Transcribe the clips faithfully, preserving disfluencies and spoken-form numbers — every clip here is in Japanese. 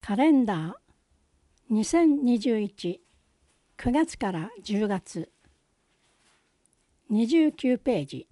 カレンダーにせんにじゅういち くがつからじゅうがつにじゅうきゅうページ。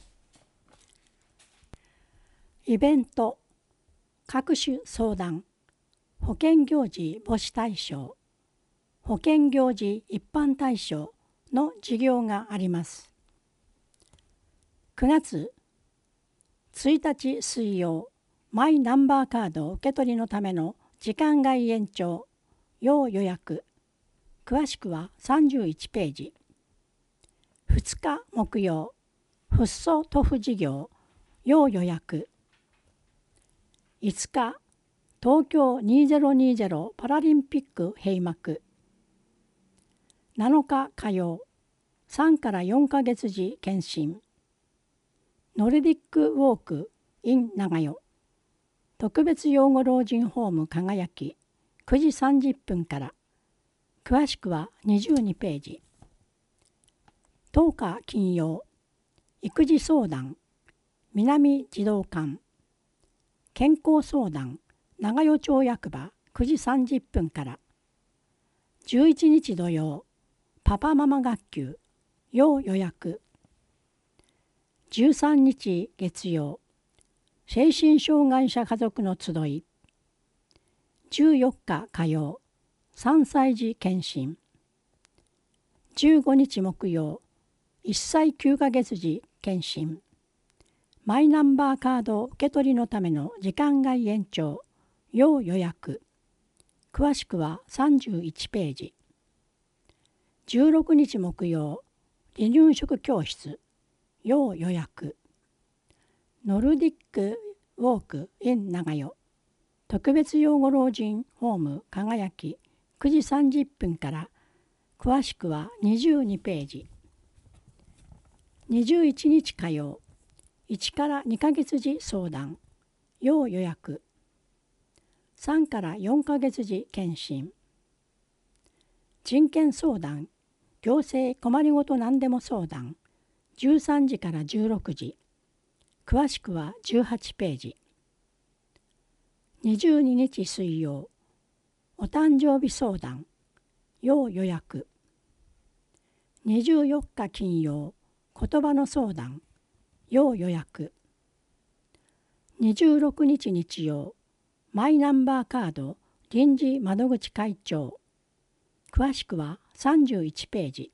イベント各種相談保険行事母子対象保険行事一般対象の事業があります。くがつついたち水曜マイナンバーカード受け取りのための時間外延長要予約詳しくはさんじゅういちページ。ふつか木曜フッ素塗布事業要予約いつか東京にせんにじゅうパラリンピック閉幕なのか火曜さんからよんかげつ時検診ノルディックウォーク in 長代特別養護老人ホーム輝きくじさんじゅっぷんから詳しくはにじゅうにページ。とおか金曜育児相談南児童館健康相談長代町役場くじさんじゅっぷんからじゅういちにち土曜パパママ学級要予約じゅうさんにち月曜精神障害者家族の集いじゅうよっか火曜さんさい児検診じゅうごにち木曜いっさいきゅうかげつ児検診マイナンバーカード受け取りのための時間外延長要予約詳しくはさんじゅういちページ。じゅうろくにち木曜離乳食教室要予約ノルディックウォーク in 長代特別養護老人ホーム輝きくじさんじゅっぷんから詳しくはにじゅうにページ。にじゅういちにち火曜いちからにかげつ児相談要予約さんからよんかげつ児検診人権相談行政困りごと何でも相談じゅうさんじからじゅうろくじ詳しくはじゅうはちページ。にじゅうににち水曜お誕生日相談要予約にじゅうよっか金曜言葉の相談要予約にじゅうろくにち日曜マイナンバーカード臨時窓口会長詳しくはさんじゅういちページ。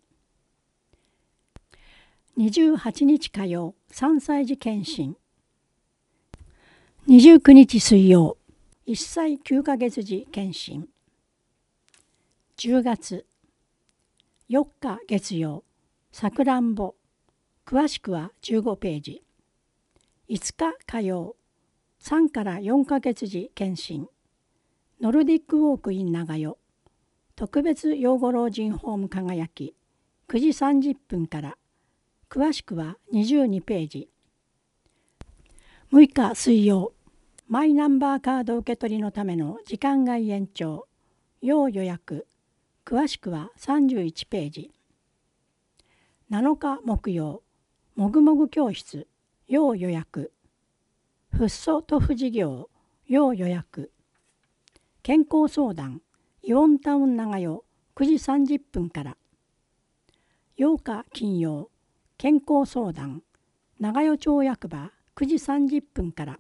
にじゅうはちにち火曜さんさい児検診にじゅうくにち水曜いっさいきゅうかげつ児検診じゅうがつよっか月曜さくらんぼ詳しくはじゅうごページ。いつか火曜さんからよんかげつ児検診ノルディックウォーク in 長代特別養護老人ホーム輝きくじさんじゅっぷんから詳しくはにじゅうにページ。むいか水曜マイナンバーカード受け取りのための時間外延長要予約詳しくはさんじゅういちページ。なのか木曜もぐもぐ教室要予約フッ素塗布事業要予約健康相談イオンタウン長代くじさんじゅっぷんからようか金曜健康相談長代町役場くじさんじゅっぷんから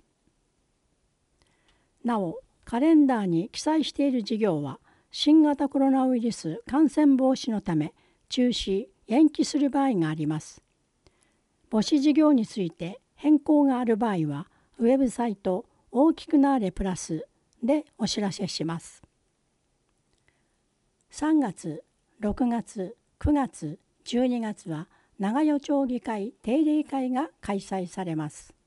なおカレンダーに記載している事業は新型コロナウイルス感染防止のため中止延期する場合があります。母子事業について変更がある場合はウェブサイト大きくなれプラスでお知らせします。さんがつ、ろくがつ、くがつ、じゅうにがつは長代町議会定例会が開催されます。